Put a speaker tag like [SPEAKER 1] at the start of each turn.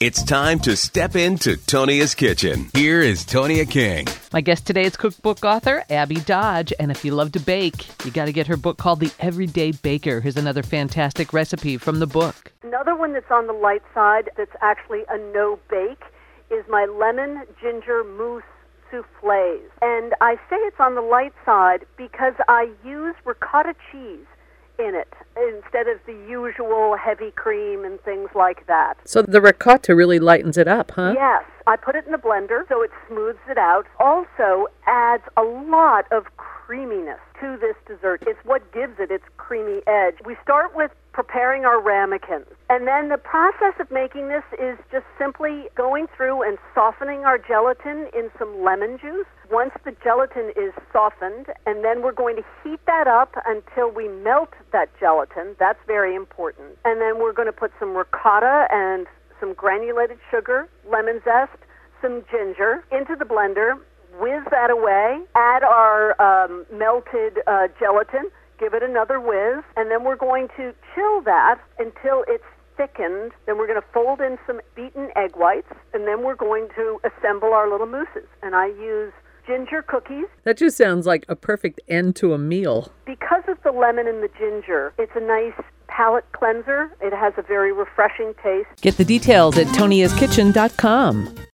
[SPEAKER 1] It's time to step into Tonia's kitchen. Here is Tonia King.
[SPEAKER 2] My guest today is cookbook author Abby Dodge, and if you love to bake, you got to get her book called The Everyday Baker. Here's another fantastic recipe from the book.
[SPEAKER 3] Another one that's on the light side that's actually a no-bake is my lemon ginger mousse soufflés. And I say it's on the light side because I use ricotta cheese in it instead of the usual heavy cream and things like that.
[SPEAKER 2] So the ricotta really lightens it up, huh?
[SPEAKER 3] Yes. I put it in the blender so it smooths it out. Also adds a lot of creaminess to this dessert. It's what gives it its creamy edge. We start with preparing our ramekins. And then the process of making this is just simply going through and softening our gelatin in some lemon juice. Once the gelatin is softened, and then we're going to heat that up until we melt that gelatin. That's very important. And then we're going to put some ricotta and some granulated sugar, lemon zest, some ginger into the blender, whiz that away, add our melted gelatin, give it another whiz, and then we're going to chill that until it's thickened. Then we're going to fold in some beaten egg whites, and then we're going to assemble our little mousses. And I use ginger cookies.
[SPEAKER 2] That just sounds like a perfect end to a meal.
[SPEAKER 3] Because of the lemon and the ginger, it's a nice palate cleanser. It has a very refreshing taste.
[SPEAKER 2] Get the details at toniaskitchen.com.